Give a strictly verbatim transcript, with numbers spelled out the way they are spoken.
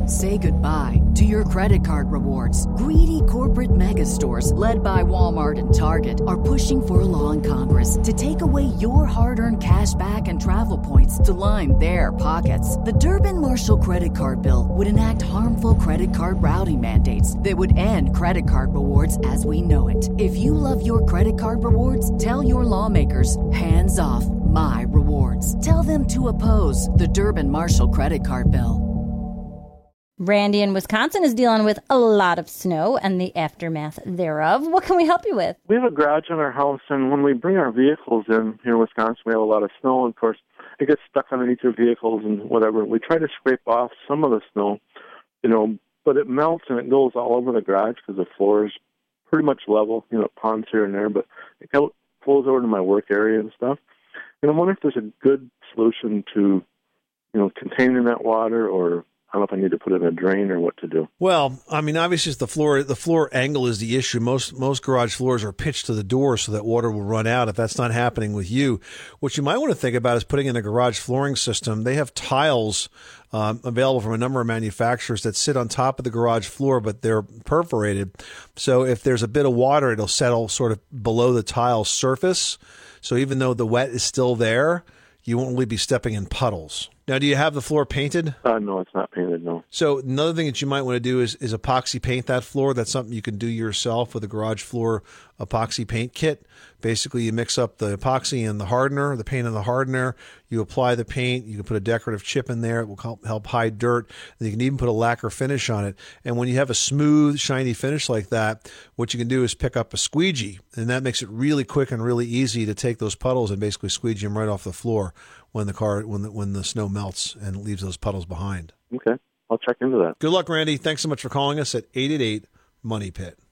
Say goodbye to your credit card rewards. Greedy corporate mega stores, led by Walmart and Target, are pushing for a law in Congress to take away your hard-earned cash back and travel points to line their pockets. The Durbin-Marshall credit card bill would enact harmful credit card routing mandates that would end credit card rewards as we know it. If you love your credit card rewards, tell your lawmakers, hands off my rewards. Tell them to oppose the Durbin-Marshall credit card bill. Randy in Wisconsin is dealing with a lot of snow and the aftermath thereof. What can we help you with? We have a garage in our house, and when we bring our vehicles in here in Wisconsin, we have a lot of snow. And of course, it gets stuck underneath your vehicles and whatever. We try to scrape off some of the snow, you know, but it melts and it goes all over the garage because the floor is pretty much level, you know, ponds here and there, but it flows over to my work area and stuff. And I wonder if there's a good solution to, you know, containing that water, or I don't know if I need to put it in a drain or what to do. Well, I mean, obviously, it's the floor the floor angle is the issue. Most most garage floors are pitched to the door so that water will run out. If that's not happening with you, what you might want to think about is putting in a garage flooring system. They have tiles um, available from a number of manufacturers that sit on top of the garage floor, but they're perforated. So if there's a bit of water, it'll settle sort of below the tile surface. So even though the wet is still there, you won't really be stepping in puddles. Now, do you have the floor painted? Uh, no, it's not painted, no. So another thing that you might want to do is, is epoxy paint that floor. That's something you can do yourself with a garage floor epoxy paint kit. Basically, you mix up the epoxy and the hardener, the paint and the hardener. You apply the paint. You can put a decorative chip in there. It will help, help hide dirt. And you can even put a lacquer finish on it. And when you have a smooth, shiny finish like that, what you can do is pick up a squeegee. And that makes it really quick and really easy to take those puddles and basically squeegee them right off the floor when the car when the, when the snow melts and leaves those puddles behind. Okay. I'll check into that. Good luck, Randy. Thanks so much for calling us at eight eight eight, MONEY PIT.